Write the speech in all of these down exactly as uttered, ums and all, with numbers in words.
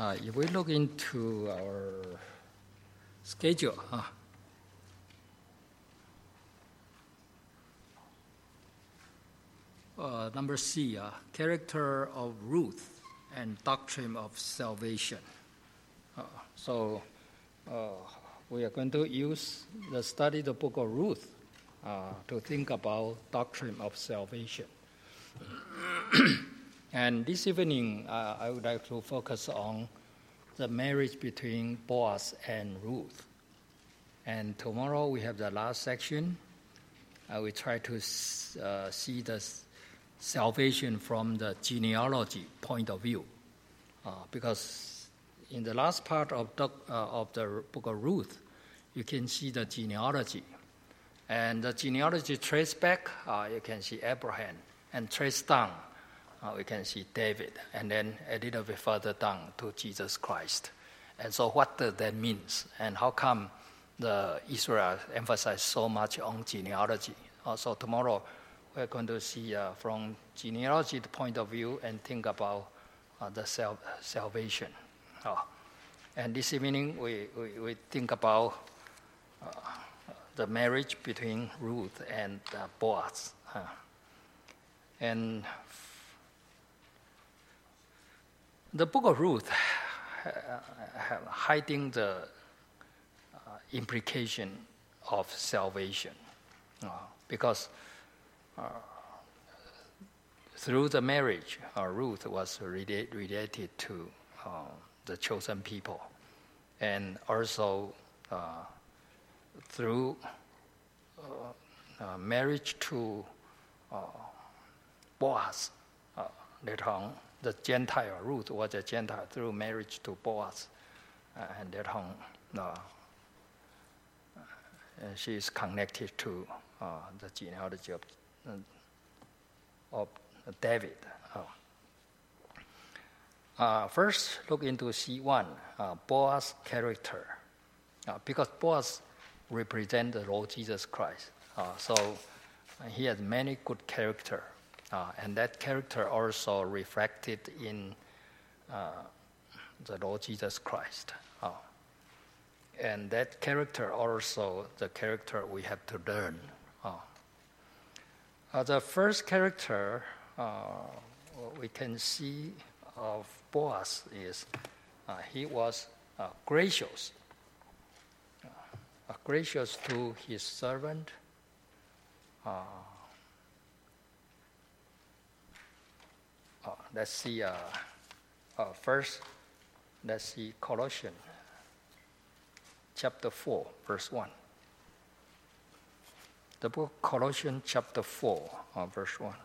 Uh, if we look into our schedule, uh, uh, number C, uh, character of Ruth and doctrine of salvation. Uh, so uh, we are going to use the study the book of Ruth uh, to think about doctrine of salvation. And this evening, uh, I would like to focus on the marriage between Boaz and Ruth. And tomorrow we have the last section. Uh, we try to uh, see the salvation from the genealogy point of view. Uh, because in the last part of the, uh, of the book of Ruth, you can see the genealogy. And the genealogy trace back, uh, you can see Abraham, and trace down, Uh, we can see David, and then a little bit further down to Jesus Christ. And so what does that mean? And how come the Israel emphasize so much on genealogy? Also tomorrow we're going to see uh, from genealogy point of view and think about uh, the sal- salvation. Uh, and this evening we, we, we think about uh, the marriage between Ruth and uh, Boaz. Uh, and The book of Ruth uh, hiding the uh, implication of salvation uh, because uh, through the marriage, uh, Ruth was relate, related to uh, the chosen people, and also uh, through uh, uh, marriage to uh, Boaz uh, later on. The Gentile, Ruth was a Gentile through marriage to Boaz, uh, and that on, uh, and she is connected to uh, the genealogy of, uh, of David. Uh, uh, first, look into C one, uh, Boaz's character, uh, because Boaz represents the Lord Jesus Christ. Uh, so uh, he has many good character. Uh, and that character also reflected in uh, the Lord Jesus Christ. Uh, and that character also the character we have to learn. Uh, uh, the first character uh, we can see of Boaz is uh, he was uh, gracious, uh, gracious to his servant. Uh, Uh, let's see, uh, uh, first, let's see Colossians chapter four, verse one. The book Colossians chapter four, uh, verse one.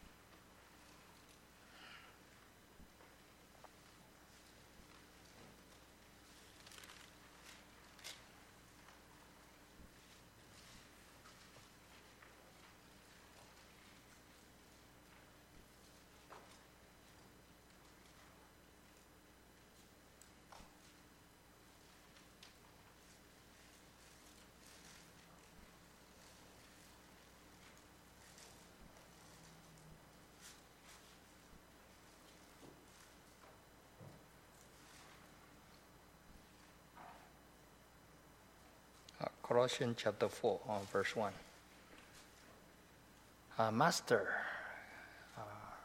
Colossians chapter four, uh, verse one. Uh, Master, uh,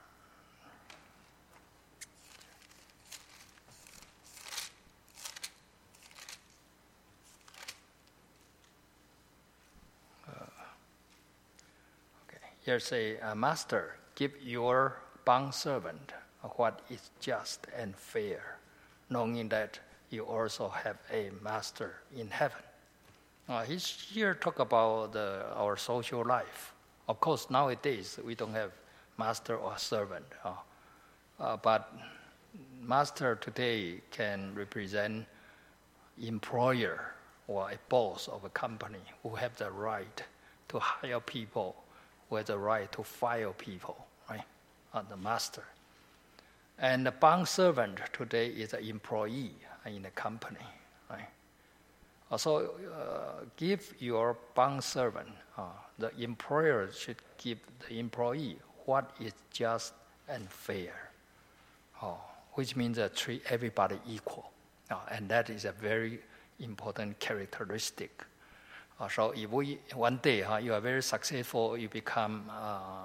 uh, okay. Here say, uh, Master, give your bondservant what is just and fair, knowing that you also have a master in heaven. Uh, he's here talk about the, our social life. Of course, nowadays we don't have master or servant, uh, uh, but master today can represent employer or a boss of a company who have the right to hire people, who have the right to fire people, right? Uh, the master. And the bond servant today is an employee in a company, right? So uh, give your bond servant, uh, the employer should give the employee what is just and fair. Oh, which means uh, treat everybody equal. Uh, and that is a very important characteristic. Uh, so if we, one day uh, you are very successful, you become uh,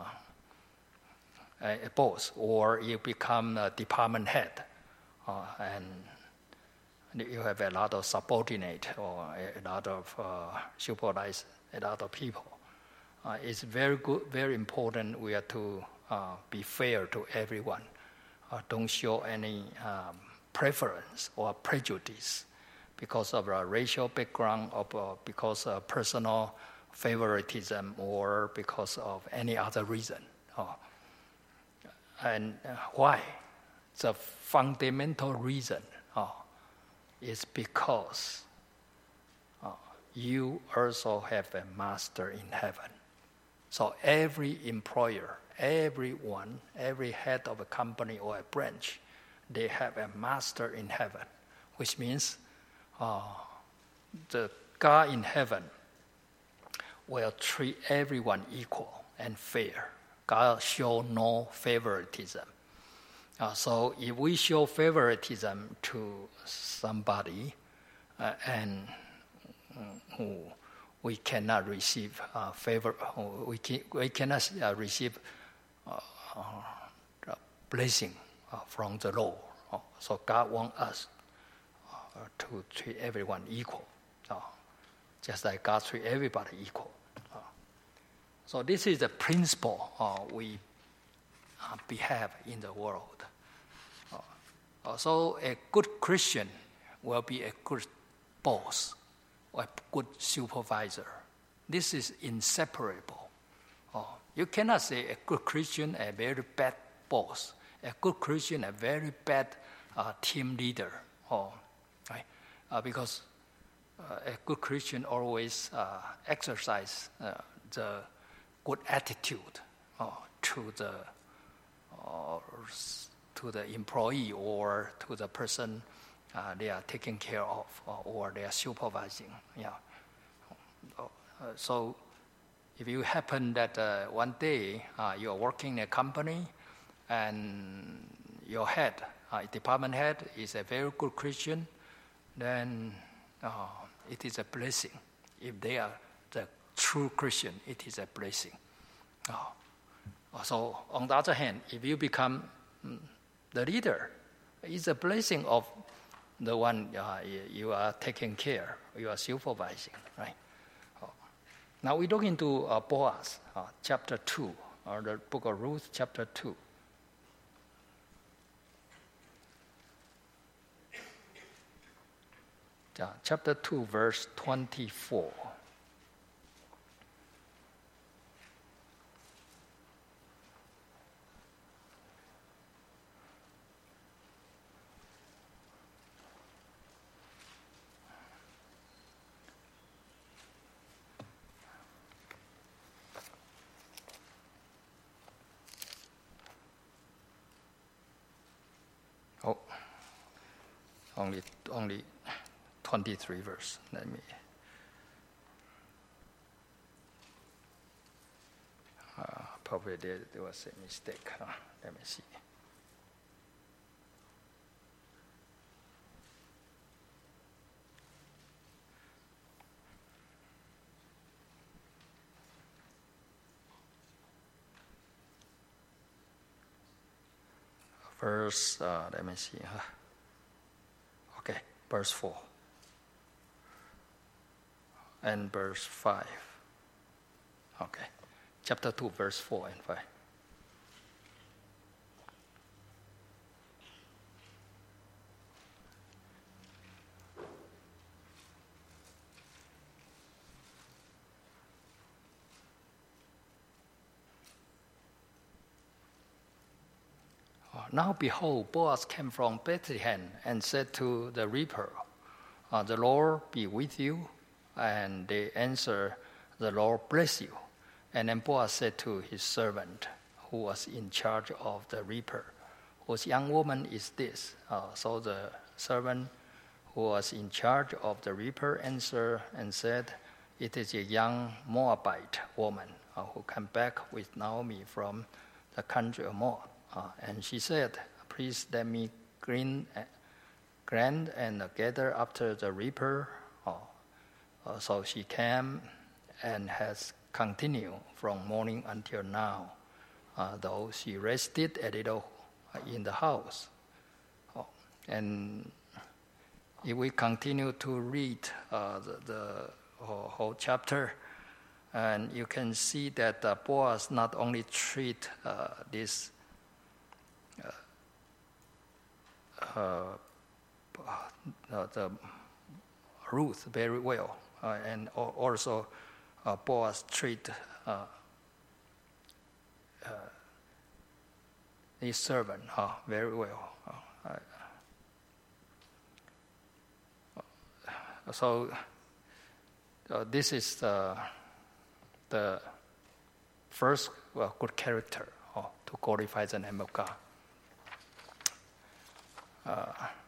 a, a boss, or you become a department head, uh, and you have a lot of subordinate or a, a lot of uh, supervise a lot of people. Uh, it's very good, very important. We are to uh, be fair to everyone. Uh, don't show any um, preference or prejudice because of a racial background, or uh, because of personal favoritism, or because of any other reason. Uh, and uh, why? The fundamental reason uh, is because uh, you also have a master in heaven. So every employer, everyone, every head of a company or a branch, they have a master in heaven, which means uh, the God in heaven will treat everyone equal and fair. God show no favoritism. Uh, so if we show favoritism to somebody uh, and uh, who we cannot receive uh, favor, we, can, we cannot uh, receive uh, uh, blessing uh, from the Lord. Uh, so God wants us uh, to treat everyone equal, uh, just like God treats everybody equal. Uh, so this is the principle uh, we uh, behave in the world. Uh, so a good Christian will be a good boss, or a good supervisor. This is inseparable. Uh, you cannot say a good Christian, a very bad boss, a good Christian, a very bad uh, team leader. Uh, right? Uh, because uh, a good Christian always uh, exercise uh, the good attitude uh, to the uh, to the employee or to the person uh, they are taking care of, uh, or they are supervising. Yeah. Uh, so if you happen that uh, one day uh, you are working in a company and your head, uh, department head, is a very good Christian, then uh, it is a blessing. If they are the true Christian, it is a blessing. Uh, so on the other hand, if you become mm, the leader, it's a blessing of the one uh, you are taking care, you are supervising, right? Uh, now we look into uh, Boaz, uh, chapter two, or the book of Ruth, chapter two. Uh, chapter two, verse twenty-four. Oh, only only twenty-three verse. Let me. Uh, probably there, there was a mistake. Huh? Let me see. Verse, uh, let me see. Huh? Okay, verse four. And verse five. Okay, chapter two, verse four and five. Now behold, Boaz came from Bethlehem and said to the reaper, uh, the Lord be with you. And they answered, the Lord bless you. And then Boaz said to his servant, who was in charge of the reaper, whose young woman is this? Uh, so the servant who was in charge of the reaper answered and said, it is a young Moabite woman uh, who came back with Naomi from the country of Moab. Uh, and she said, please let me green, grand and gather after the reaper. Oh, uh, so she came and has continued from morning until now, uh, though she rested a little in the house. Oh, and if we continue to read uh, the, the whole, whole chapter, and you can see that uh, Boaz not only treat uh, this uh, uh, uh, the Ruth very well, uh, and also uh, Boaz treat uh, uh, his servant uh, very well. Uh, so uh, this is the the first well, good character uh, to glorify the name of God. Uh,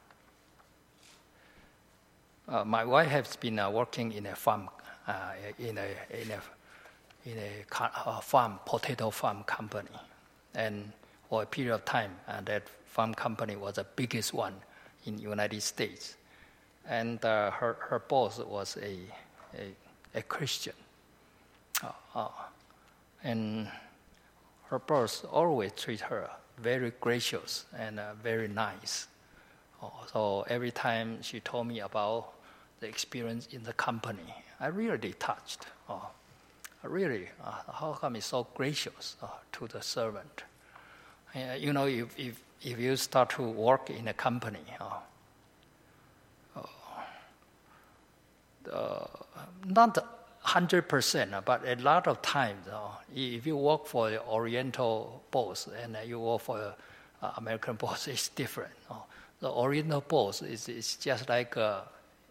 uh, my wife has been uh, working in a farm, uh, in a in a in a uh, farm potato farm company, and for a period of time, uh, that farm company was the biggest one in the United States, and uh, her her boss was a a, a Christian, uh, uh, and her boss always treat her very gracious and uh, very nice. So every time she told me about the experience in the company, I really touched. Oh, really, uh, how come it's so gracious uh, to the servant? Uh, you know, if, if if you start to work in a company, uh, uh, not one hundred percent, but a lot of times, uh, if you work for the Oriental boss and uh, you work for the uh, American boss, it's different. Uh, The original boss is, is just like, uh,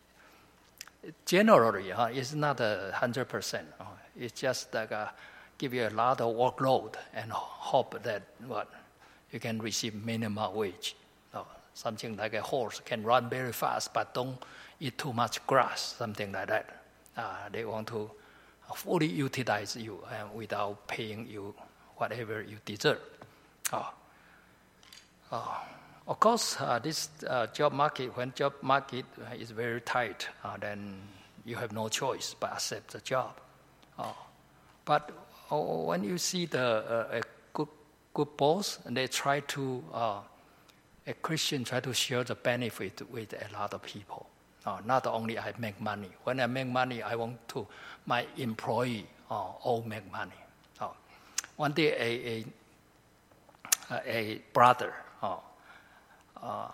generally, uh, it's not a hundred percent. Uh, it's just like uh, give you a lot of workload and hope that what you can receive minimum wage. Uh, something like a horse can run very fast, but don't eat too much grass. Something like that. Uh, they want to fully utilize you uh, without paying you whatever you deserve. Uh, uh, Of course, uh, this uh, job market, when job market is very tight, uh, then you have no choice but accept the job. Uh, but uh, when you see the uh, a good good boss, and they try to, uh, a Christian try to share the benefit with a lot of people. Uh, not only I make money. When I make money, I want to my employee uh, all make money. Uh, one day, a a, a brother. Uh, Uh,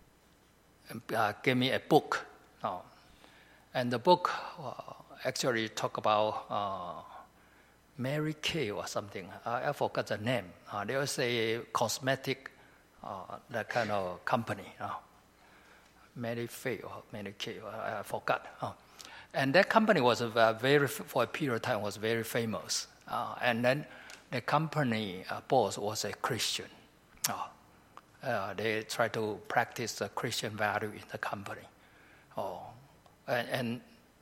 uh, gave me a book, uh, and the book uh, actually talk about uh, Mary Kay or something. I, I forgot the name. Uh, there was a cosmetic, uh, that kind of company, uh, Mary Fay or Mary Kay. I, I forgot. Uh, and that company was a very for a period of time was very famous. Uh, and then the company uh, boss was a Christian. Uh, Uh, they try to practice the Christian value in the company. Oh, and, and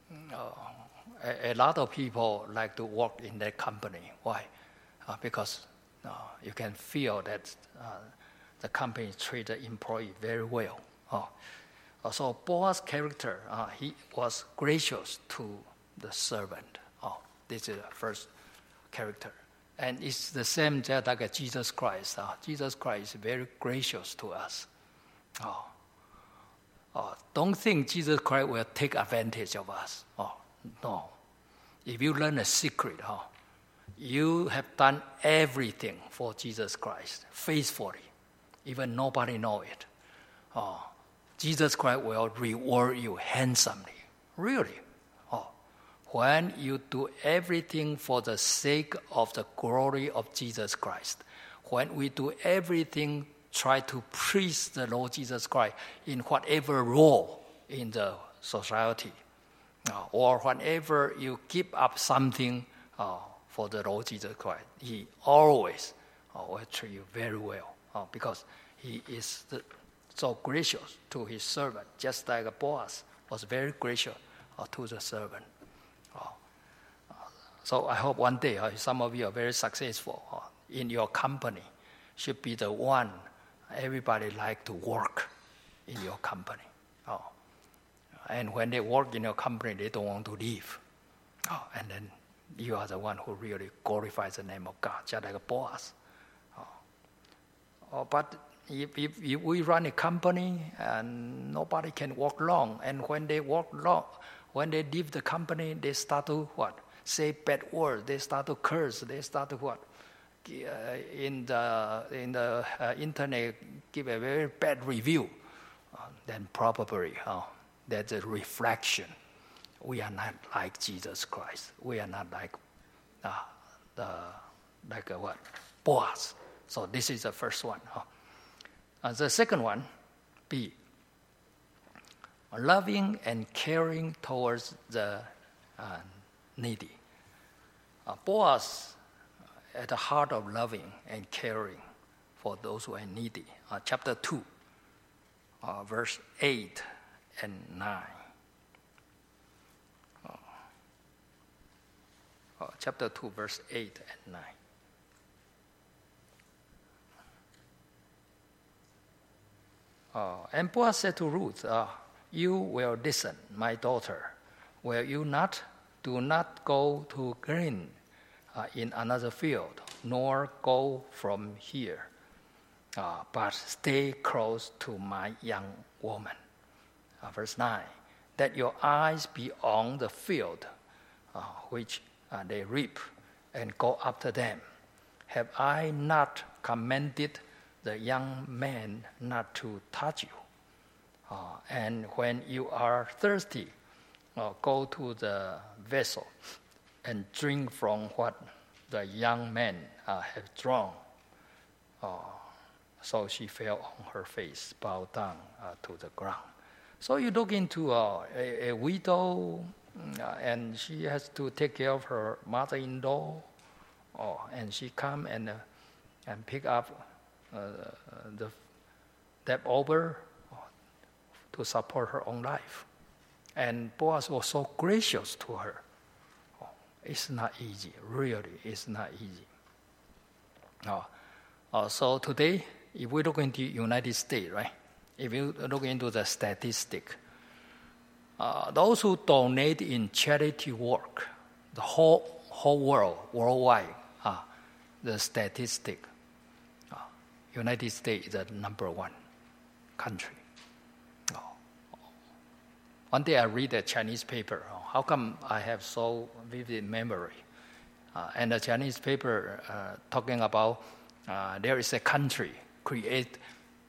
uh, a, a lot of people like to work in that company. Why? Uh, because uh, you can feel that uh, the company treat the employee very well. Oh. So Boaz's character, uh, he was gracious to the servant. Oh, this is the first character. And it's the same just like Jesus Christ. Uh, Jesus Christ is very gracious to us. Oh. Oh, don't think Jesus Christ will take advantage of us. Oh, no. If you learn a secret, oh, you have done everything for Jesus Christ faithfully. Even nobody know it. Oh, Jesus Christ will reward you handsomely. Really. When you do everything for the sake of the glory of Jesus Christ, when we do everything, try to please the Lord Jesus Christ in whatever role in the society, uh, or whenever you give up something uh, for the Lord Jesus Christ, He always uh, will treat you very well uh, because He is the, so gracious to His servant, just like Boaz was very gracious uh, to the servant. So I hope one day uh, some of you are very successful uh, in your company should be the one everybody like to work in your company. Oh. And when they work in your company, they don't want to leave. Oh, and then you are the one who really glorifies the name of God, just like a boss. Oh. Oh, but if, if, if we run a company and nobody can work long, and when they work long, when they leave the company, they start to what? Say bad words. They start to curse. They start to what? Uh, in the in the uh, internet, give a very bad review. Uh, then probably uh, that's a reflection. We are not like Jesus Christ. We are not like uh, the like a what? Boaz. So this is the first one. Huh? Uh, the second one, B. Loving and caring towards the uh, needy. Uh, Boaz, uh, at the heart of loving and caring for those who are needy. Uh, chapter two, uh, verse eight and nine. Uh, uh, chapter two, verse eight and nine. Uh, and Boaz said to Ruth, uh, you will listen, my daughter. Will you not? Do not go to glean uh, in another field, nor go from here, uh, but stay close to my young woman. Uh, verse nine, that your eyes be on the field uh, which uh, they reap, and go after them. Have I not commanded the young man not to touch you? Uh, and when you are thirsty, uh, go to the vessel and drink from what the young man uh, have drawn. Uh, so she fell on her face, bowed down uh, to the ground. So you look into uh, a, a widow, uh, and she has to take care of her mother-in-law, oh, and she come and uh, and pick up uh, the debt over to support her own life. And Boaz was so gracious to her. Oh, it's not easy, really, it's not easy. Oh, uh, so today, if we look into United States, right? If you look into the statistic, uh, those who donate in charity work, the whole whole world, worldwide, uh, the statistic, uh, United States is the number one country. One day I read a Chinese paper. How come I have so vivid memory? Uh, and the Chinese paper uh, talking about uh, there is a country create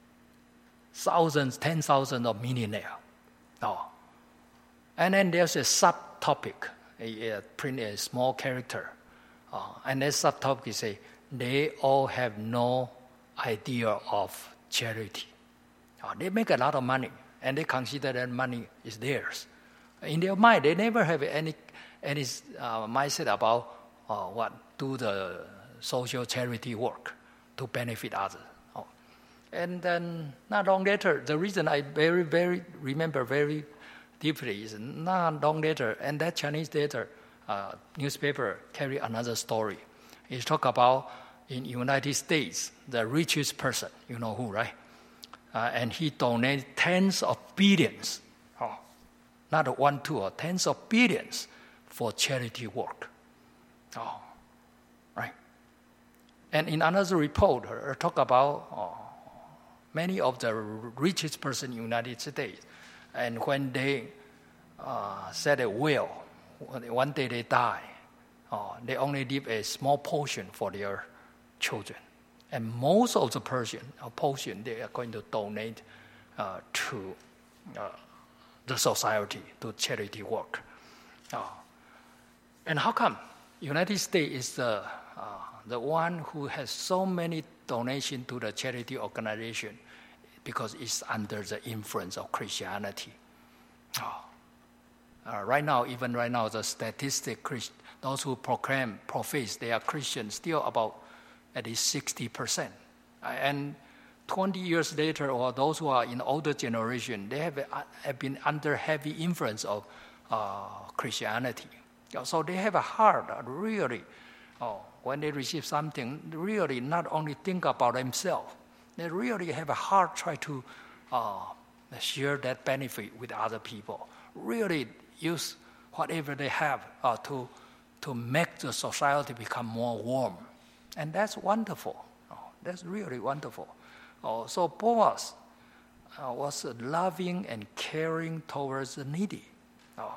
thousands, ten thousands of millionaires. Oh. And then there's a subtopic, a, a print a small character. Uh, and that subtopic is say, they all have no idea of charity. Uh, they make a lot of money, and they consider that money is theirs. In their mind, they never have any any uh, mindset about uh, what do the social charity work to benefit others. Oh. And then not long later, the reason I very very remember very deeply is not long later, and that Chinese later uh, newspaper carry another story. It talk about in United States the richest person, you know who, right? Uh, and he donated tens of billions, oh, not one, two, or tens of billions for charity work. Oh, right. And in another report, uh, talk about oh, many of the richest person in the United States, and when they uh, set a will, one day they die, oh, they only leave a small portion for their children. And most of the portion, uh, portion they are going to donate uh, to uh, the society, to charity work. Uh, and how come United States is the, uh, the one who has so many donations to the charity organization? Because it's under the influence of Christianity. Uh, uh, right now, even right now, the statistic, those who proclaim, profess they are Christians, still about at least sixty percent. And twenty years later, or those who are in older generation, they have, have been under heavy influence of uh, Christianity. So they have a heart, really, oh, when they receive something, really not only think about themselves, They really have a heart try to uh, share that benefit with other people. Really use whatever they have uh, to, to make the society become more warm. And that's wonderful. Oh, that's really wonderful. Oh, so Boaz uh, was loving and caring towards the needy. Oh.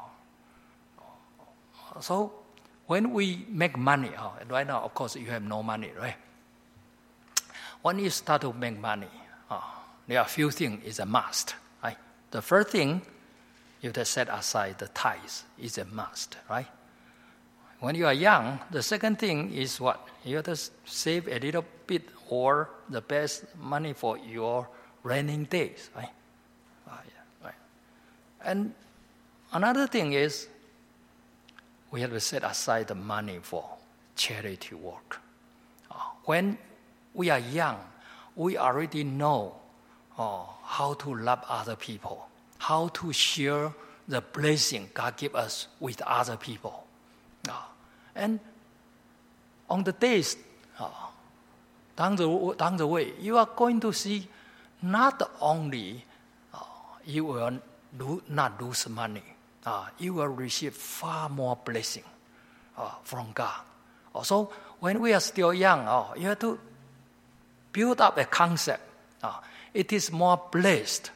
So when we make money, oh, right now, of course, you have no money, right? When you start to make money, oh, there are a few things is a must, right? The first thing, you have to set aside the tithes is a must, right? When you are young, the second thing is what? You have to save a little bit or the best money for your raining days, right? Oh, yeah, right. And another thing is we have to set aside the money for charity work. Oh, when we are young, we already know oh, how to love other people, how to share the blessing God gives us with other people. Oh, and on the days oh, down, the, down the way, you are going to see not only oh, you will lo- not lose money, uh, you will receive far more blessing uh, from God. Also, when we are still young, oh, you have to build up a concept. Uh, it is more blessed.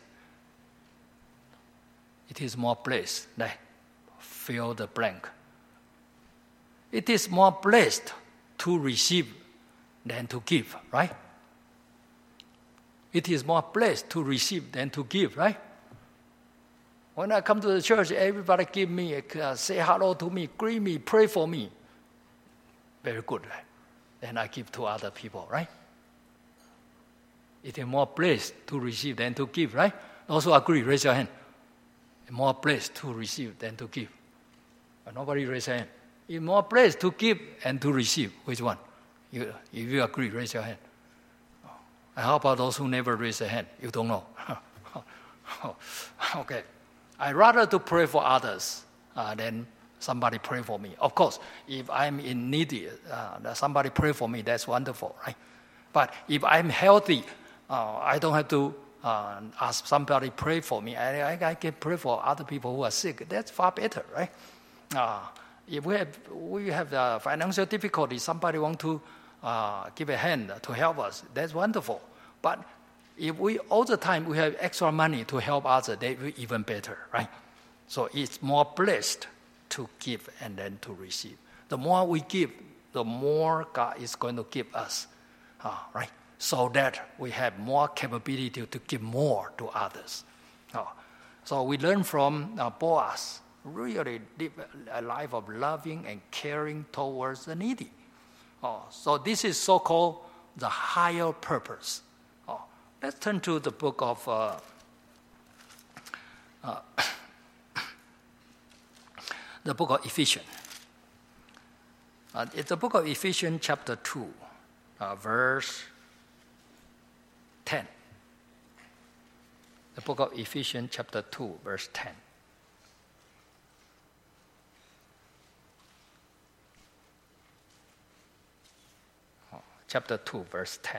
It is more blessed. Like, fill the blank. It is more blessed to receive than to give, right? It is more blessed to receive than to give, right? When I come to the church, everybody give me, uh, say hello to me, greet me, pray for me. Very good, right? Then I give to other people, right? It is more blessed to receive than to give, right? Also agree, raise your hand. More blessed to receive than to give. But nobody raise their hand. It's more blessed to give and to receive. Which one? You, if you agree, raise your hand. And how about those who never raise their hand? You don't know. Okay. I rather to pray for others uh, than somebody pray for me. Of course, if I'm in need, uh, somebody pray for me, that's wonderful, right? But if I'm healthy, uh, I don't have to uh, ask somebody pray for me. I, I, I can pray for other people who are sick. That's far better, right? Uh, if we have, we have the financial difficulty, somebody want to uh, give a hand to help us, that's wonderful. But if we all the time we have extra money to help others, they will even better, right? So it's more blessed to give and then to receive. The more we give, the more God is going to give us, uh, right? So that we have more capability to give more to others. Uh, so we learn from uh, Boaz, really live a life of loving and caring towards the needy. Uh, so this is so-called the higher purpose. Uh, let's turn to the book of uh, uh, the book of Ephesians. Uh, it's the book of Ephesians chapter two, uh, verse ten. The book of Ephesians chapter two, verse ten. Oh, chapter two, verse ten.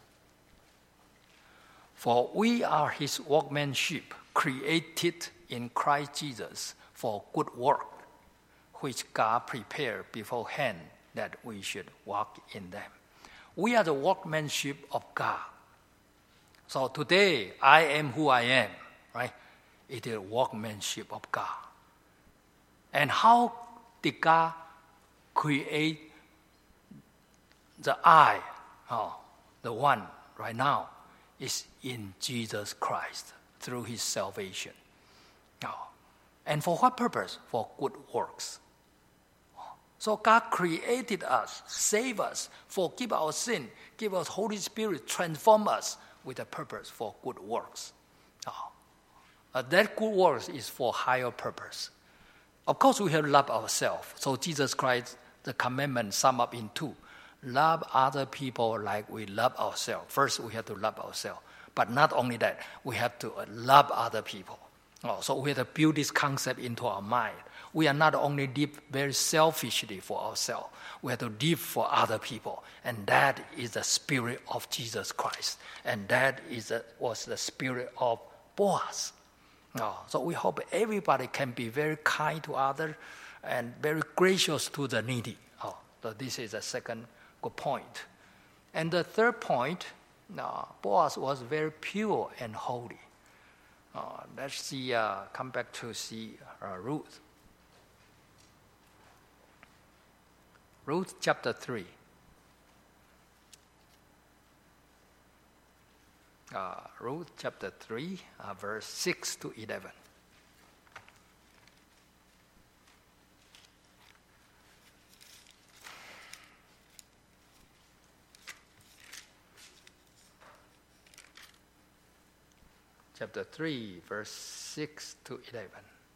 For we are his workmanship, created in Christ Jesus for good work, which God prepared beforehand that we should walk in them. We are the workmanship of God. So today, I am who I am, right? It is workmanship of God. And how did God create the I, oh, the one right now, is in Jesus Christ through his salvation. Oh. And for what purpose? For good works. So God created us, saved us, forgive our sin, give us Holy Spirit, transform us with a purpose for good works. Oh. Uh, that good works is for higher purpose. Of course, we have to love ourselves. So Jesus Christ, the commandment sum up in two. Love other people like we love ourselves. First, we have to love ourselves. But not only that, we have to love other people. Oh, so we have to build this concept into our mind. We are not only live very selfishly for ourselves, we have to live for other people. And that is the spirit of Jesus Christ. And that is the, was the spirit of Boaz. Oh, so we hope everybody can be very kind to others and very gracious to the needy. Oh, so this is the second good point. And the third point, uh, Boaz was very pure and holy. Uh, let's see, uh, come back to see uh, Ruth. Ruth chapter three. Uh, Ruth chapter three, uh, verse six to eleven. Chapter three, verse six to eleven.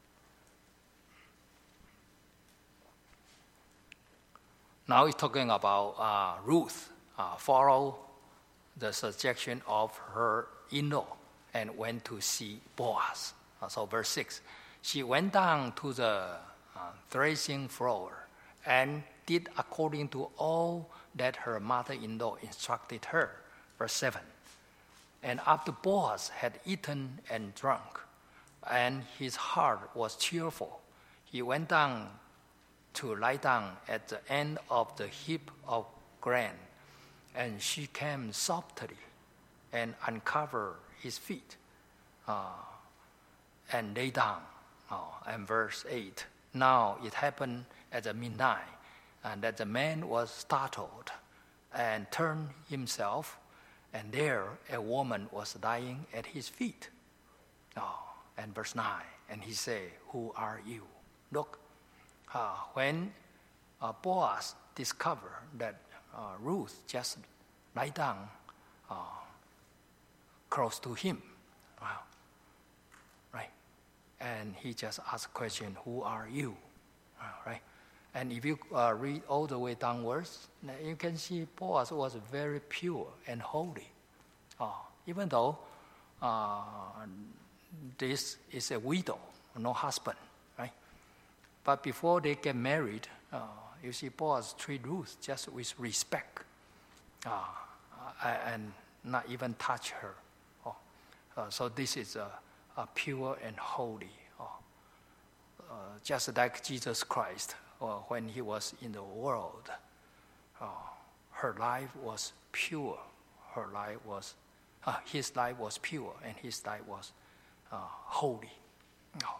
Now he's talking about uh, Ruth, uh, follow the suggestion of her in-law and went to see Boaz. Uh, so verse six, she went down to the uh, threshing floor and did according to all that her mother-in-law instructed her. Verse seven, and after Boaz had eaten and drunk, and his heart was cheerful, he went down to lie down at the end of the heap of grain. And she came softly and uncovered his feet uh, and lay down. Oh, and verse eight, now it happened at the midnight, and that the man was startled and turned himself, and there a woman was lying at his feet. Oh, and verse nine, and he said, who are you? Look, uh, when uh, Boaz discovered that uh, Ruth just lie down uh, close to him, wow, right? And he just asked a question, who are you? Uh, right? And if you uh, read all the way downwards, you can see Boaz was very pure and holy. Uh, even though uh, this is a widow, no husband, right? But before they get married, uh, you see Boaz treat Ruth just with respect uh, and not even touch her. Oh, uh, so this is a, a pure and holy, oh, uh, just like Jesus Christ. Uh, when he was in the world, uh, her life was pure. Her life was, uh, his life was pure, and his life was uh, holy. Oh.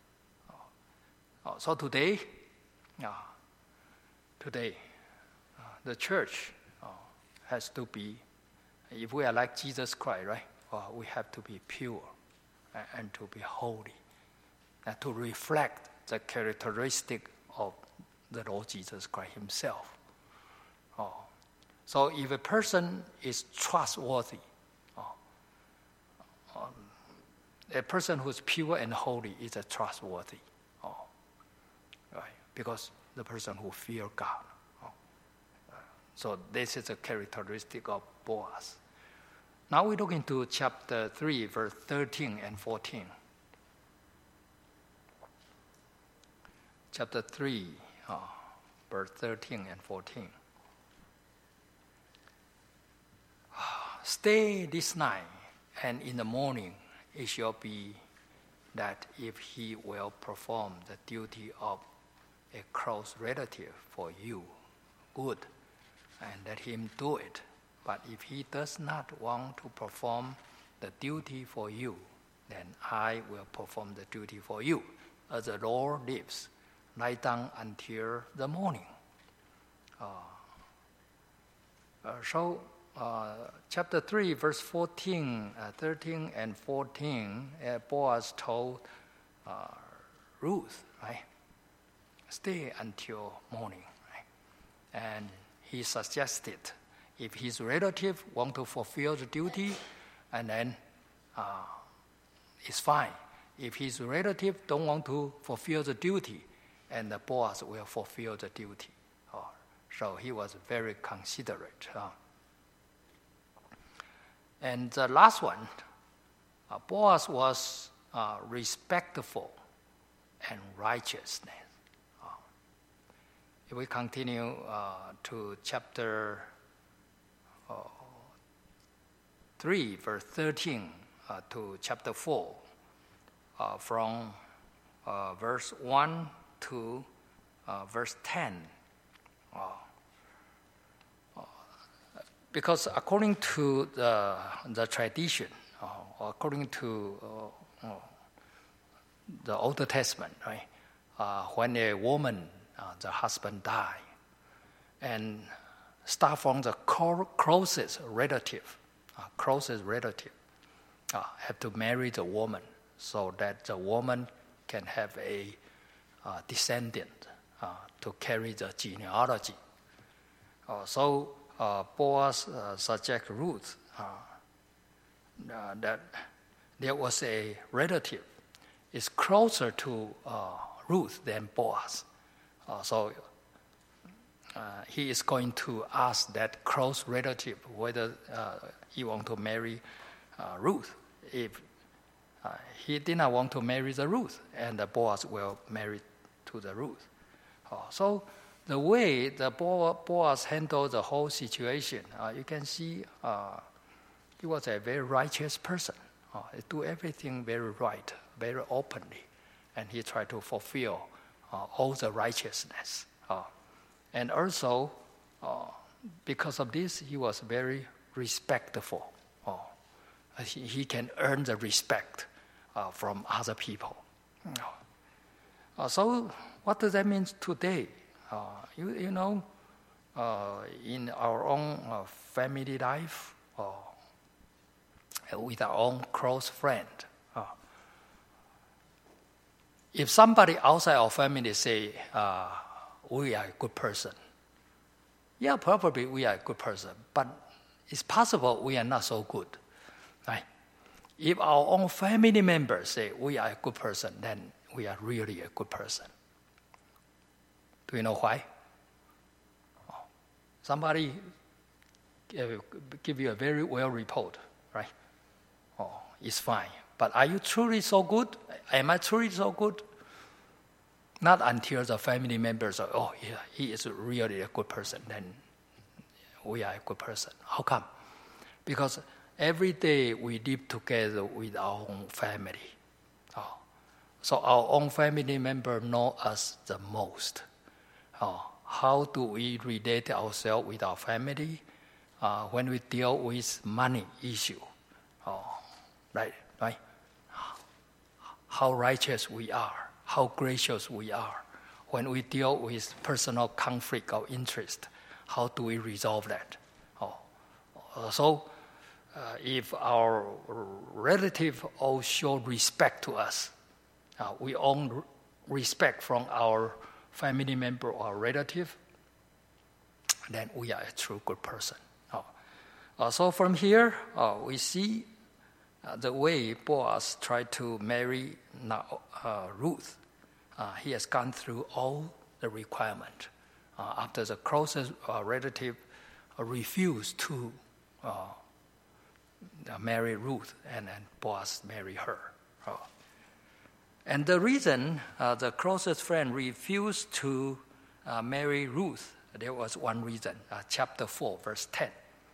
Oh. So today, uh, today, uh, the church uh, has to be, if we are like Jesus Christ, right? Uh, we have to be pure and, and to be holy, and to reflect the characteristic of the Lord Jesus Christ himself. Oh. So if a person is trustworthy, oh, um, a person who is pure and holy is a trustworthy. Oh, right? Because the person who fears God. Oh. Uh, so this is a characteristic of Boaz. Now we look into chapter three, verse thirteen and fourteen. Chapter three, oh, verse thirteen and fourteen. Stay this night, and in the morning it shall be that if he will perform the duty of a close relative for you, good, and let him do it. But if he does not want to perform the duty for you, then I will perform the duty for you. As the Lord lives, lie down until the morning. Uh, uh, so, uh, chapter three, verse fourteen, uh, thirteen, and fourteen, uh, Boaz told uh, Ruth, right? Stay until morning, right? And he suggested if his relative want to fulfill the duty, and then uh, it's fine. If his relative don't want to fulfill the duty, and the Boaz will fulfill the duty. Oh, so he was very considerate. Uh. And the last one, uh, Boaz was uh, respectful and righteousness. If we continue uh, to chapter uh, three, verse thirteen, uh, to chapter four, uh, from uh, verse one to uh, verse ten. Uh, uh, because according to the, the tradition, uh, according to uh, uh, the Old Testament, right? Uh, when a woman, uh, the husband die, and start from the closest relative, uh, closest relative, uh, have to marry the woman so that the woman can have a uh, descendant uh, to carry the genealogy. Uh, so uh, Boaz uh, suggests Ruth uh, uh, that there was a relative is closer to uh, Ruth than Boaz. Uh, so uh, he is going to ask that close relative whether uh, he want to marry uh, Ruth. If uh, he did not want to marry the Ruth, and the Boaz will marry to the Ruth. Uh, so the way the Boaz handled the whole situation, uh, you can see uh, he was a very righteous person. Uh, he do everything very right, very openly, and he tried to fulfill uh, all the righteousness. Uh, and also, uh, because of this, he was very respectful. Uh, he, he can earn the respect uh, from other people. Uh, so, what does that mean today? Uh, you, you know, uh, in our own uh, family life, uh, with our own close friend, uh, if somebody outside our family say, uh, we are a good person, yeah, probably we are a good person, but it's possible we are not so good, right? If our own family members say we are a good person, then we are really a good person. Do you know why? Somebody give you a very well report, right? Oh, it's fine. But are you truly so good? Am I truly so good? Not until the family members are, oh, yeah, he is really a good person, then we are a good person. How come? Because every day we live together with our own family. Oh. So our own family member know us the most. Oh. How do we relate ourselves with our family uh, when we deal with money issue? Oh. Right, right. How righteous we are, how gracious we are. When we deal with personal conflict of interest, how do we resolve that? Oh. So, uh, if our relative all show respect to us, uh, we own respect from our family member or relative, then we are a true good person. Oh. Uh, so from here, uh, we see Uh, the way Boaz tried to marry uh, Ruth. Uh, he has gone through all the requirement. Uh, after the closest uh, relative uh, refused to uh, marry Ruth, and then Boaz married her. Uh, and the reason uh, the closest friend refused to uh, marry Ruth, there was one reason. Uh, chapter four, verse ten.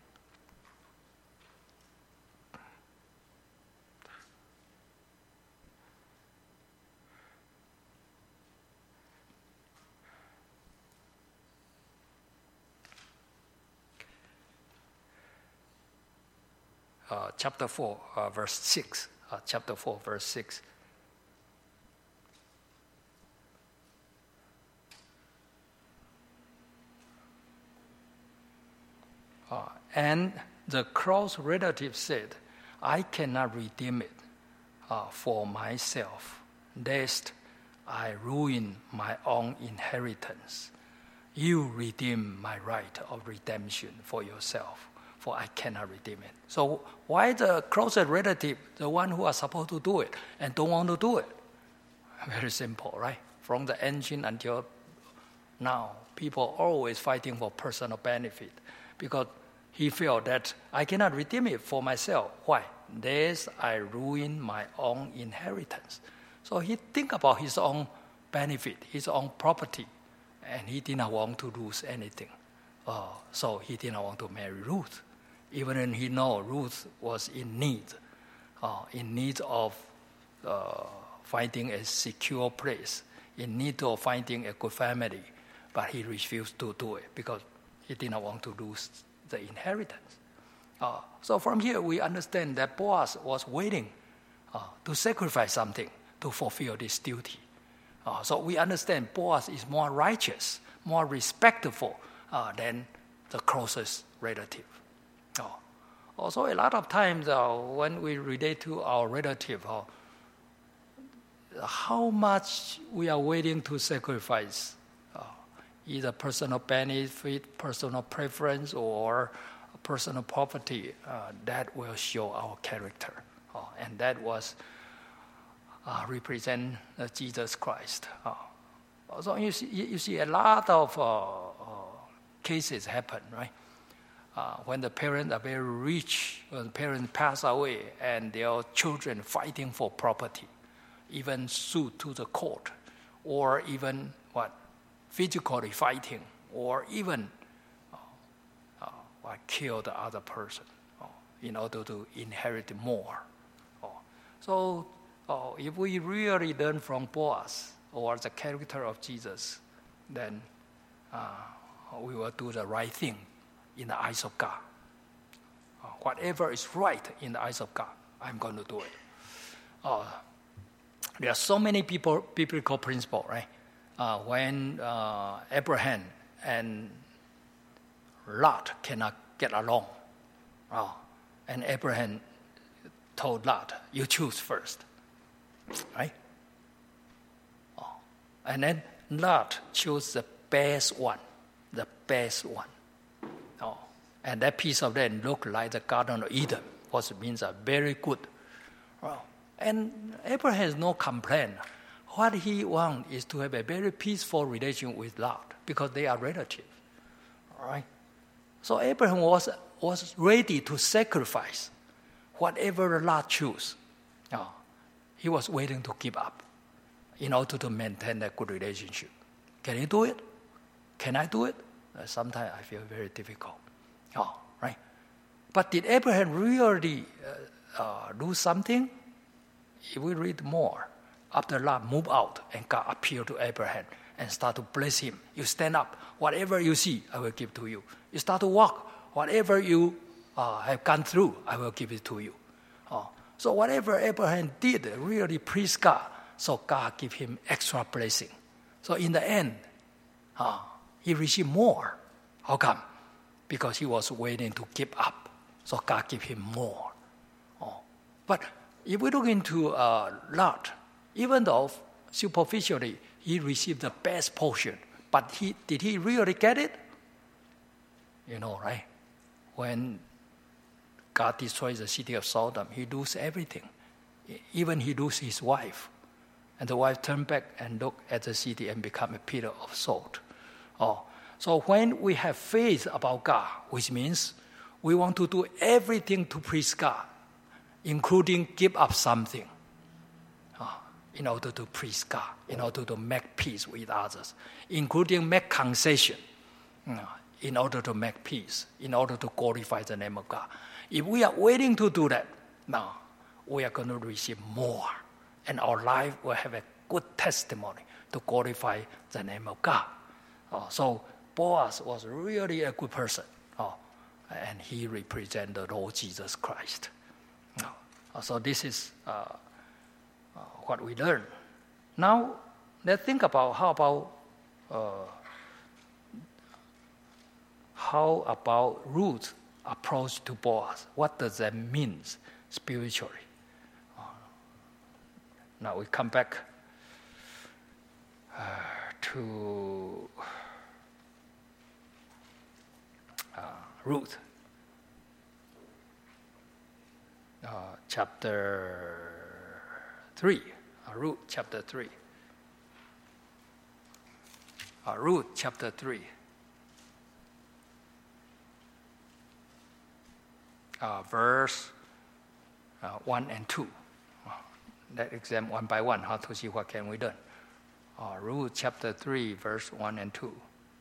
Uh, chapter four, uh, verse six. Uh, chapter four, verse six. Uh, and the close relative said, I cannot redeem it uh, for myself, lest I ruin my own inheritance. You redeem my right of redemption for yourself, for I cannot redeem it. So why the closest relative, the one who are supposed to do it, and don't want to do it? Very simple, right? From the engine until now, people are always fighting for personal benefit because he felt that I cannot redeem it for myself. Why? Lest I ruin my own inheritance. So he think about his own benefit, his own property, and he did not want to lose anything. Uh, so he did not want to marry Ruth, even when he knew Ruth was in need, uh, in need of uh, finding a secure place, in need of finding a good family. But he refused to do it because he did not want to lose the inheritance. Uh, so from here we understand that Boaz was waiting uh, to sacrifice something to fulfill this duty. Uh, so we understand Boaz is more righteous, more respectful uh, than the closest relative. Uh, also, a lot of times uh, when we relate to our relative, uh, how much we are willing to sacrifice, uh, either personal benefit, personal preference, or personal property, uh, that will show our character. Uh, and that was uh, represent uh, Jesus Christ. Uh, so you see, you see a lot of uh, uh, cases happen, right? Uh, when the parents are very rich, when the parents pass away, and their children fighting for property, even sued to the court, or even what, physically fighting, or even uh, uh, what, kill the other person uh, in order to inherit more. Uh, so uh, if we really learn from Boaz or the character of Jesus, then uh, we will do the right thing in the eyes of God. Uh, whatever is right in the eyes of God, I'm going to do it. Uh, There are so many people, biblical principles, right? Uh, when uh, Abraham and Lot cannot get along, uh, and Abraham told Lot, "You choose first," right? Uh, and then Lot chose the best one, the best one. Uh, and that piece of land looked like the Garden of Eden, which means a very good. Uh, And Abraham has no complaint. What he wants is to have a very peaceful relation with Lot because they are relatives, right? So Abraham was, was ready to sacrifice whatever Lot chose. Uh, he was willing to give up in order to maintain that good relationship. Can he do it? Can I do it? Uh, sometimes I feel very difficult, oh, right? But did Abraham really uh, uh, do something? If we read more, after Lot moved out and God appeared to Abraham and start to bless him, you stand up, whatever you see, I will give to you. You start to walk, whatever you uh, have gone through, I will give it to you. Uh, so whatever Abraham did really pleased God, so God gave him extra blessing. So in the end, uh, he received more. How come? Because he was waiting to give up, so God gave him more. Uh, but if we look into uh, Lot, even though superficially he received the best portion, but he did he really get it? You know, right? When God destroys the city of Sodom, he loses everything. Even he loses his wife. And the wife turned back and looked at the city and become a pillar of salt. Oh, so when we have faith about God, which means we want to do everything to please God, including give up something uh, in order to please God, in order to make peace with others, including make concession uh, in order to make peace, in order to glorify the name of God. If we are willing to do that, now we are going to receive more, and our life will have a good testimony to glorify the name of God. Uh, so Boaz was really a good person, uh, and he represented the Lord Jesus Christ. So this is uh, uh, what we learn. Now, let's think about how about uh, how about Ruth's approach to Boaz. What does that mean spiritually? Uh, now we come back uh, to uh, Ruth. Uh, chapter three, uh, Ruth chapter three. Uh, Ruth chapter three. Uh, verse uh, one and two. Uh, let's examine one by one how to see what can we learn. Uh, Ruth chapter three, verse one and two.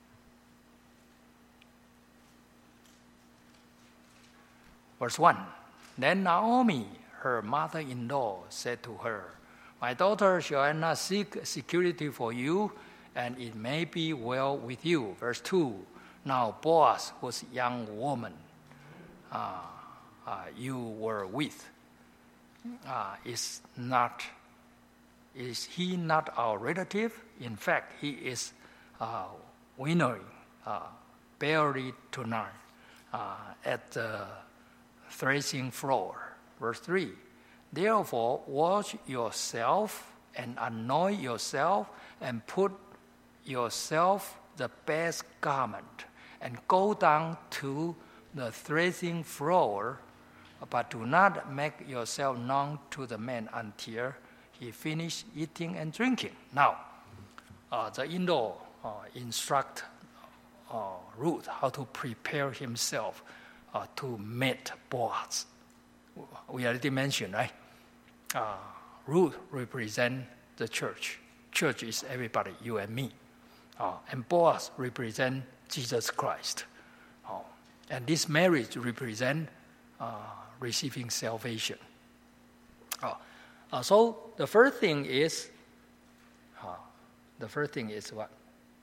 Verse one. Then Naomi, her mother-in-law, said to her, My daughter, shall I not seek security for you, and it may be well with you? Verse two. Now Boaz was a young woman uh, uh, you were with. Uh, is not is he not our relative? In fact, he is uh, winnowing uh, barley tonight uh, at the threshing floor. Verse three. Therefore, wash yourself and anoint yourself and put yourself the best garment and go down to the threshing floor, but do not make yourself known to the man until he finish eating and drinking. Now, uh, the in-law uh, instruct uh, Ruth how to prepare himself uh, to meet Boaz. We already mentioned, right? Uh, Ruth represents the church. Church is everybody, you and me. Uh, and Boaz represents Jesus Christ. Uh, and this marriage represents uh, receiving salvation. Uh, uh, so the first thing is, uh, the first thing is what?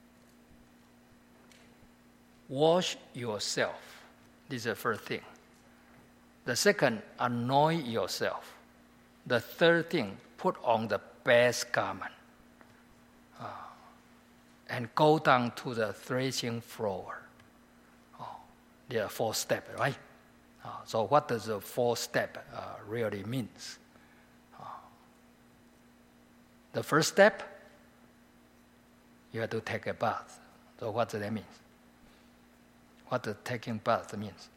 Wash yourself. This is the first thing. The second, anoint yourself. The third thing, put on the best garment. Uh, and go down to the threshing floor. Oh, there are four steps, right? Uh, so what does the fourth step uh, really means? Uh, the first step, you have to take a bath. So what does that mean? What does taking bath means?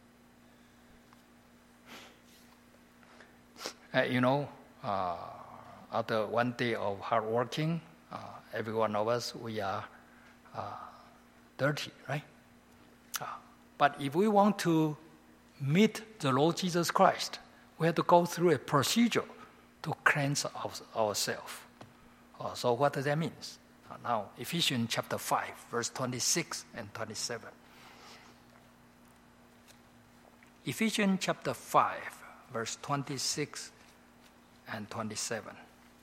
Uh, you know, uh, after one day of hard working, uh, every one of us, we are uh, dirty, right? Uh, but if we want to meet the Lord Jesus Christ, we have to go through a procedure to cleanse our, ourselves. Uh, so what does that mean? Uh, now, Ephesians chapter five, verse twenty-six and twenty-seven. Ephesians chapter five, verse twenty-six and twenty-seven.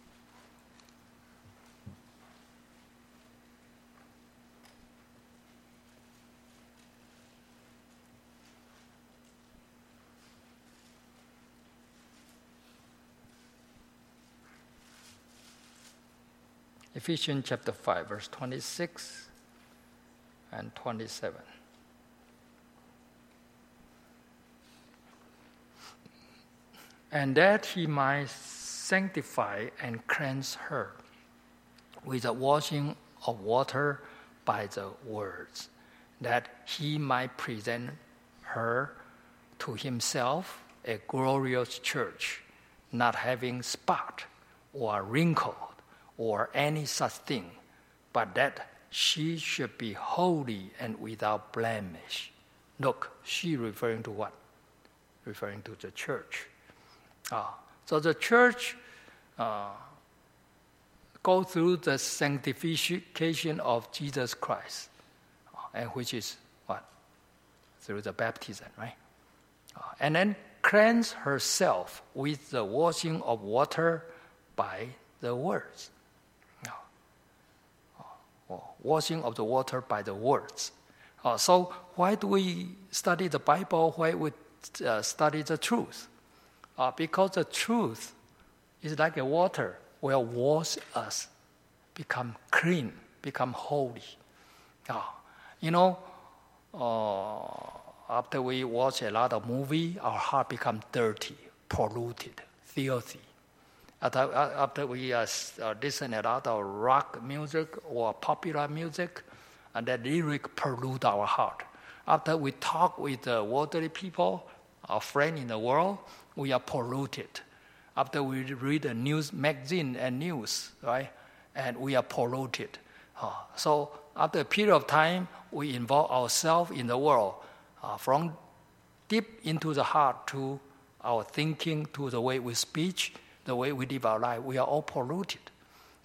Ephesians chapter five, verse twenty-six and twenty-seven. And that he might sanctify and cleanse her with the washing of water by the words, that he might present her to himself a glorious church, not having spot or wrinkle or any such thing, but that she should be holy and without blemish. Look, she referring to what? Referring to the church. Uh, so the church uh, go through the sanctification of Jesus Christ, uh, and which is what? Through the baptism, right? Uh, and then cleanse herself with the washing of water by the words. Uh, uh, washing of the water by the words. Uh, so why do we study the Bible? Why we uh, study the truth? Uh, because the truth is like a water will wash us, become clean, become holy. Uh, you know, uh, after we watch a lot of movie, our heart become dirty, polluted, filthy. After, after we uh, listen a lot of rock music or popular music, and the lyric pollute our heart. After we talk with the worldly people, our friend in the world, we are polluted. After we read a news magazine and news, right, and we are polluted. Uh, so after a period of time, we involve ourselves in the world, uh, from deep into the heart to our thinking, to the way we speak, the way we live our life. We are all polluted.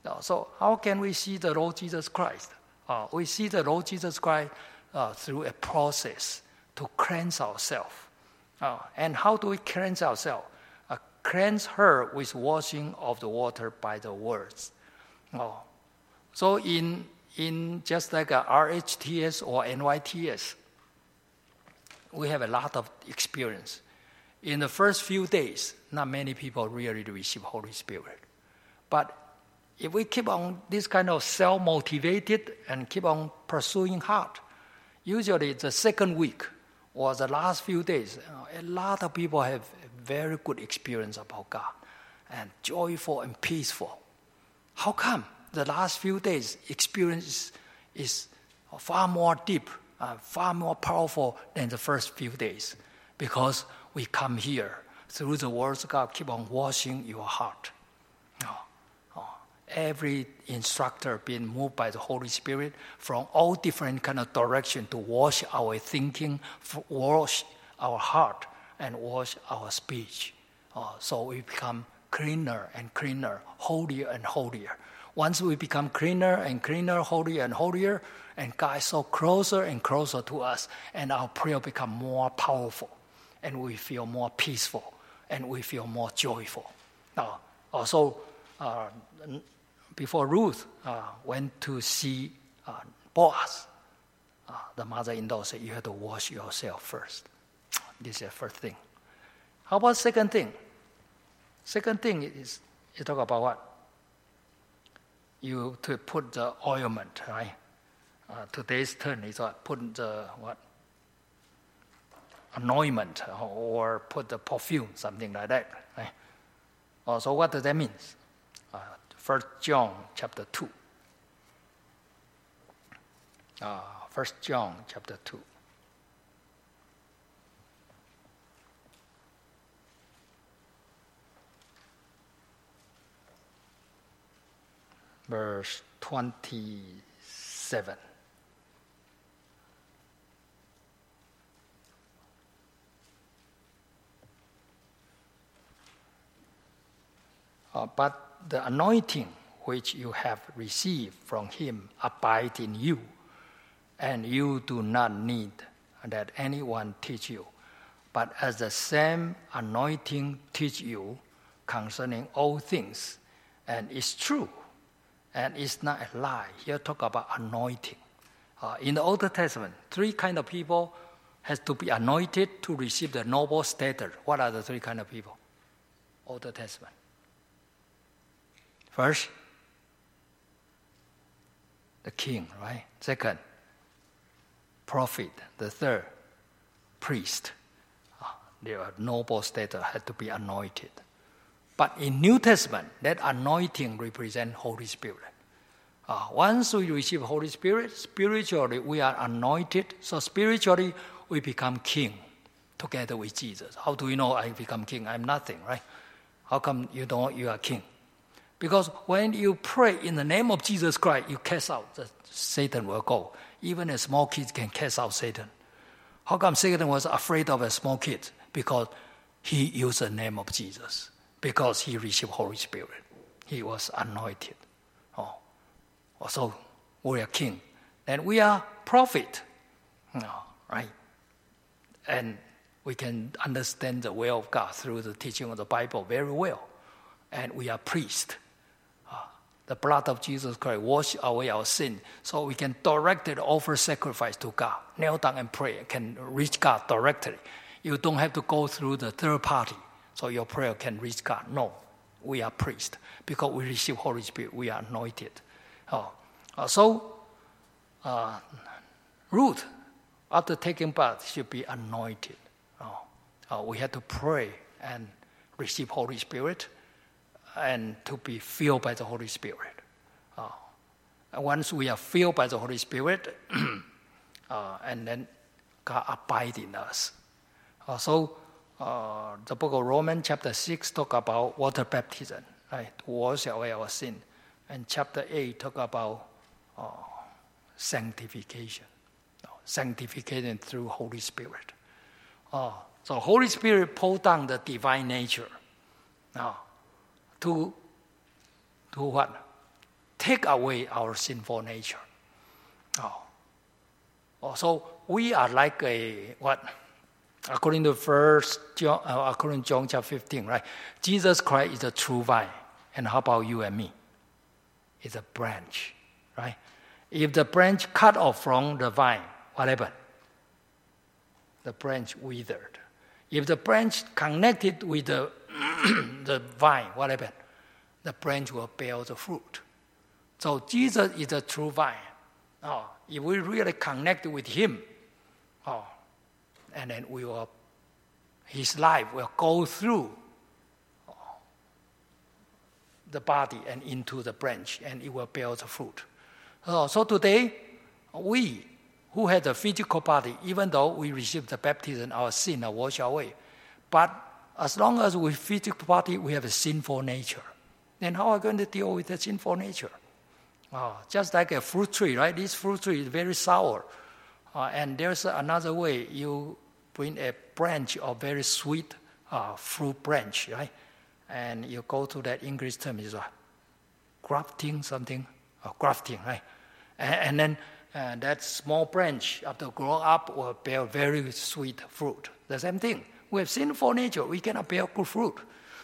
Uh, so how can we see the Lord Jesus Christ? Uh, we see the Lord Jesus Christ uh, through a process to cleanse ourselves. Uh, and how do we cleanse ourselves? Uh, cleanse her with washing of the water by the words. Uh, so in, in just like a R H T S or N Y T S, we have a lot of experience. In the first few days, not many people really receive Holy Spirit. But if we keep on this kind of self-motivated and keep on pursuing hard, usually the second week or the last few days, you know, a lot of people have a very good experience about God and joyful and peaceful. How come the last few days experience is far more deep, uh, far more powerful than the first few days? Because we come here through the words of God, keep on washing your heart. Oh, oh. Every instructor being moved by the Holy Spirit from all different kind of direction to wash our thinking, wash our heart, and wash our speech. Oh, so we become cleaner and cleaner, holier and holier. Once we become cleaner and cleaner, holier and holier, and God is so closer and closer to us, and our prayer become more powerful, and we feel more peaceful, and we feel more joyful. Now, also, uh, before Ruth uh, went to see uh, Boaz, uh, the mother-in-law said, you have to wash yourself first. This is the first thing. How about second thing? Second thing is, you talk about what? You to put the ointment, right? Uh, today's turn is what? Put the what? Anointment or put the perfume, something like that. Right? Uh, so what does that mean? Uh, First John chapter two. Uh, First John chapter two. Verse twenty-seven. Uh, but the anointing which you have received from him abide in you, and you do not need that anyone teach you. But as the same anointing teach you concerning all things, and it's true, and it's not a lie. Here talk about anointing. Uh, in the Old Testament, three kind of people has to be anointed to receive the noble status. What are the three kind of people? Old Testament. First, the king, right? Second, prophet. The third, priest. Uh, their noble status had to be anointed. But in New Testament, that anointing represents Holy Spirit. Uh, once we receive Holy Spirit, spiritually we are anointed. So spiritually we become king together with Jesus. How do you know I become king? I'm nothing, right? How come you know you are king? Because when you pray in the name of Jesus Christ, you cast out, the Satan will go. Even a small kid can cast out Satan. How come Satan was afraid of a small kid? Because he used the name of Jesus. Because he received Holy Spirit. He was anointed. Oh, so we are king. And we are prophet. Oh, right? And we can understand the will of God through the teaching of the Bible very well. And we are priest. The blood of Jesus Christ wash away our sin, so we can directly offer sacrifice to God. Kneel down and pray, can reach God directly. You don't have to go through the third party, so your prayer can reach God. No, we are priests because we receive Holy Spirit. We are anointed. Oh, uh, so uh, Ruth, after taking bath, should be anointed. Oh, uh, we have to pray and receive Holy Spirit, and to be filled by the Holy Spirit. Uh, and once we are filled by the Holy Spirit, uh, and then God abides in us. Uh, so uh, the book of Romans chapter six talk about water baptism, right, to wash away our sin. And chapter eight talk about uh, sanctification, uh, sanctification through Holy Spirit. Uh, so Holy Spirit pull down the divine nature. Now, To, to what? take away our sinful nature. Oh. oh so we are like a, what? According to First John, uh, according to John chapter fifteen, right? Jesus Christ is the true vine. And how about you and me? It's a branch, right? If the branch cut off from the vine, what happened? The branch withered. If the branch connected with the, the vine, what happened? The branch will bear the fruit. So Jesus is the true vine. Oh, if we really connect with Him, oh, and then we will, His life will go through oh, the body and into the branch, and it will bear the fruit. Oh, so today, we who had a physical body, even though we received the baptism, our sin are washed away. But as long as we physical body, we have a sinful nature. Then how are we going to deal with the sinful nature? Oh, just like a fruit tree, right? This fruit tree is very sour. Uh, and there's another way. You bring a branch of very sweet uh, fruit branch, right? And you go to that English term, is what? Grafting something? Oh, grafting, right? And, and then uh, that small branch, after growing up, will bear very sweet fruit. The same thing. We have sinful nature. We cannot bear good fruit.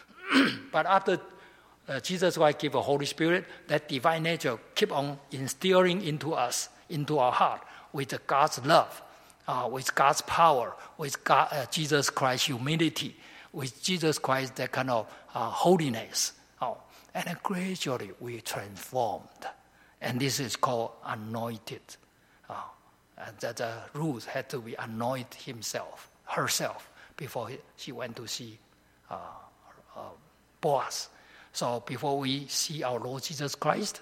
But after uh, Jesus Christ gave the Holy Spirit, that divine nature keep on instilling into us, into our heart, with God's love, uh, with God's power, with God, uh, Jesus Christ's humility, with Jesus Christ that kind of uh, holiness. Oh, and then gradually we transformed. And this is called anointed. Uh, and that uh, Ruth had to be anointed himself, herself, before he, she went to see uh, uh, Boaz. So before we see our Lord Jesus Christ,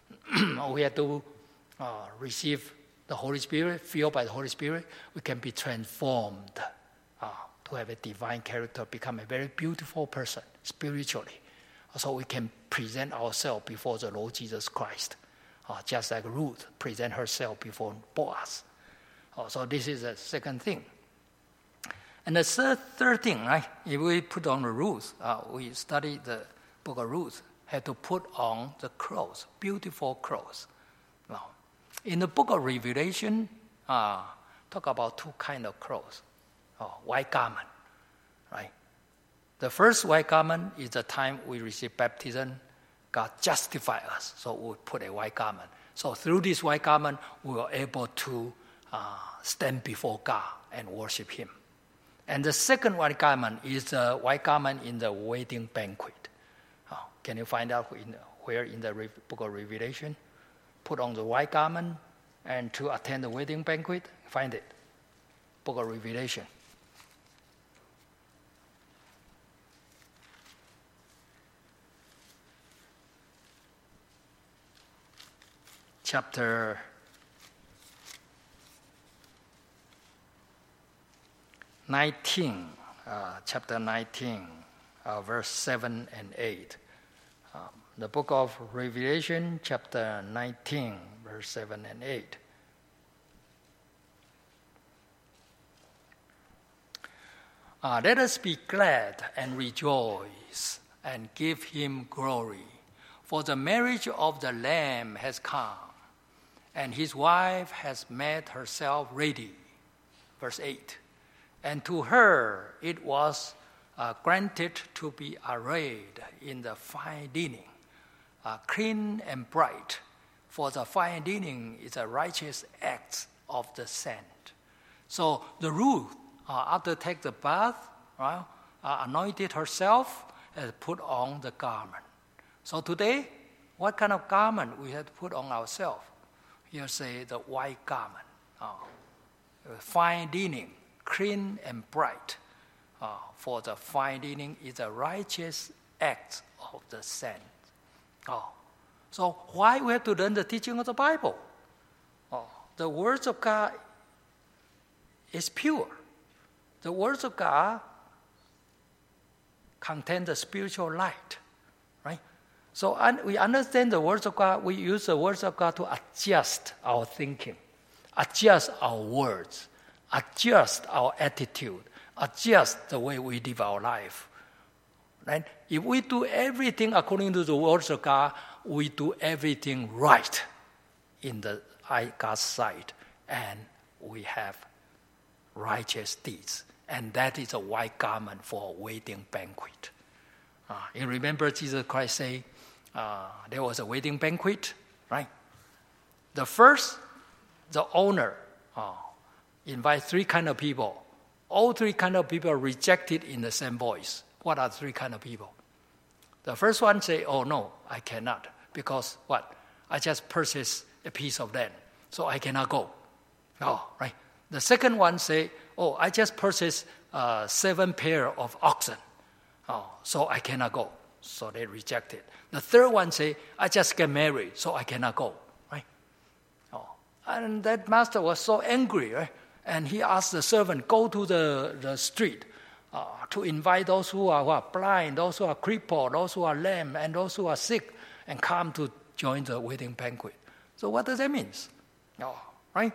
we had to uh, receive the Holy Spirit, filled by the Holy Spirit. We can be transformed uh, to have a divine character, become a very beautiful person spiritually. So we can present ourselves before the Lord Jesus Christ. Uh, just like Ruth present herself before Boaz. Uh, so this is the second thing. And the third, third thing, right? If we put on the Ruth, uh, we study the book of Ruth, had to put on the clothes, beautiful clothes. Now, in the book of Revelation, uh, talk about two kind of clothes. Oh, white garment, right? The first white garment is the time we receive baptism. God justified us, so we put a white garment. So through this white garment, we were able to uh, stand before God and worship Him. And the second white garment is the white garment in the wedding banquet. Oh, can you find out in, where in the Re- book of Revelation? Put on the white garment and to attend the wedding banquet. Find it. Book of Revelation. Chapter nineteen, uh, chapter nineteen, uh, verse seven and eight. Um, the book of Revelation, chapter nineteen, verse seven and eight. Uh, Let us be glad and rejoice and give Him glory, for the marriage of the Lamb has come, and His wife has made herself ready. Verse eight. And to her it was uh, granted to be arrayed in the fine linen, uh, clean and bright, for the fine linen is a righteous act of the saint. So the Ruth, uh, after take the bath, right, uh, anointed herself and put on the garment. So today, what kind of garment we have to put on ourselves? Here say the white garment, uh, fine linen, clean and bright. Uh, for the fine linen is a righteous act of the saint. Oh, so why we have to learn the teaching of the Bible? Oh, the words of God is pure. The words of God contain the spiritual light, right? So un- we understand the words of God. We use the words of God to adjust our thinking, adjust our words, adjust our attitude, adjust the way we live our life. Right? If we do everything according to the words of God, we do everything right in the God's sight, and we have righteous deeds. And that is a white garment for a wedding banquet. Uh, you remember Jesus Christ say, uh, there was a wedding banquet, right? The first, the owner uh, invite three kind of people. All three kind of people rejected in the same voice. What are three kind of people? The first one say, oh no, I cannot. Because what? I just purchased a piece of land, so I cannot go. Oh, right. The second one say, oh, I just purchased uh, seven pair of oxen, oh, so I cannot go. So they rejected. The third one say, I just get married, so I cannot go. Right? Oh, and that master was so angry, right? And he asked the servant, go to the, the street uh, to invite those who are, who are blind, those who are crippled, those who are lame, and those who are sick, and come to join the wedding banquet. So what does that mean? Oh, right?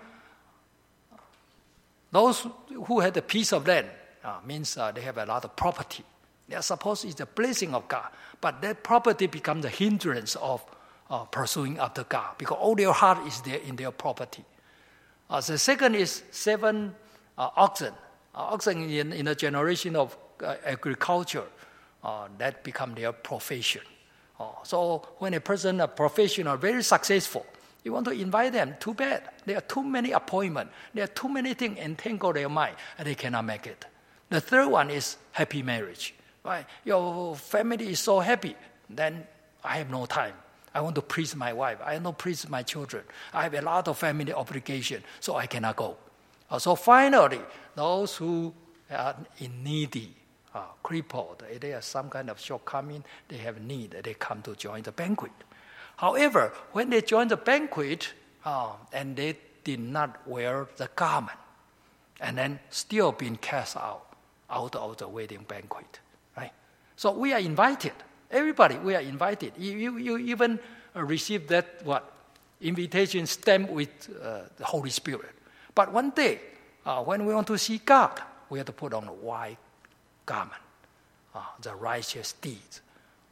Those who had a piece of land uh, means uh, they have a lot of property. They are supposed it's the blessing of God, but that property becomes the hindrance of uh, pursuing after God because all their heart is there in their property. Uh, the second is seven uh, oxen. Uh, oxen in, in the generation of uh, agriculture, uh, that become their profession. Uh, so when a person, a professional, very successful, you want to invite them, too bad. There are too many appointments. There are too many things entangle their mind, and they cannot make it. The third one is happy marriage. Right? Your family is so happy, then I have no time. I want to please my wife. I want to please my children. I have a lot of family obligation, so I cannot go. Uh, so finally, those who are in needy, uh, crippled, they have some kind of shortcoming, they have need, they come to join the banquet. However, when they joined the banquet, uh, and they did not wear the garment, and then still being cast out, out of the wedding banquet, right? So we are invited. Everybody, we are invited. You, you, you even uh, receive that, what? Invitation stamped with uh, the Holy Spirit. But one day, uh, when we want to see God, we have to put on a white garment, uh, the righteous deeds.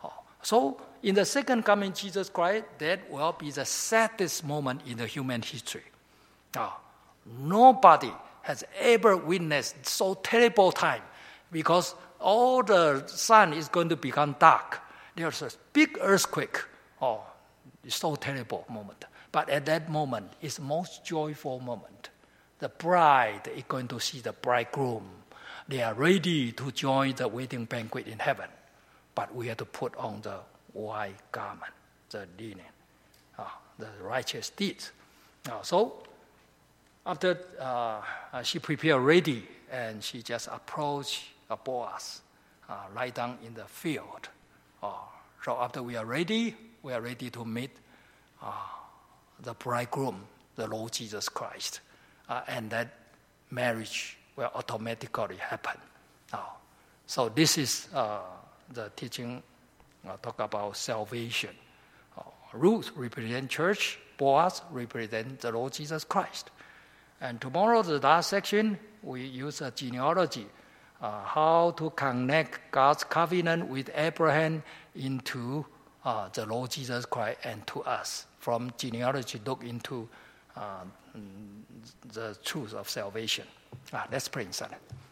So, in the second coming Jesus Christ, that will be the saddest moment in the human history. Uh, nobody has ever witnessed so terrible time because all the sun is going to become dark. There's a big earthquake. Oh, it's so terrible moment. But at that moment, it's the most joyful moment. The bride is going to see the bridegroom. They are ready to join the wedding banquet in heaven. But we have to put on the white garment, the linen, uh, the righteous deeds. Uh, so, after uh, uh, she prepared ready, and she just approached uh, Boaz, uh, lie down in the field. Uh, so after we are ready, we are ready to meet uh, the bridegroom, the Lord Jesus Christ. Uh, and that marriage will automatically happen. Uh, so this is uh, the teaching uh, talk about salvation. Uh, Ruth represents church, Boaz represents the Lord Jesus Christ. And tomorrow, the last section, we use a genealogy, uh, how to connect God's covenant with Abraham into uh, the Lord Jesus Christ and to us. From genealogy, look into uh, the truth of salvation. Ah, let's pray in silence.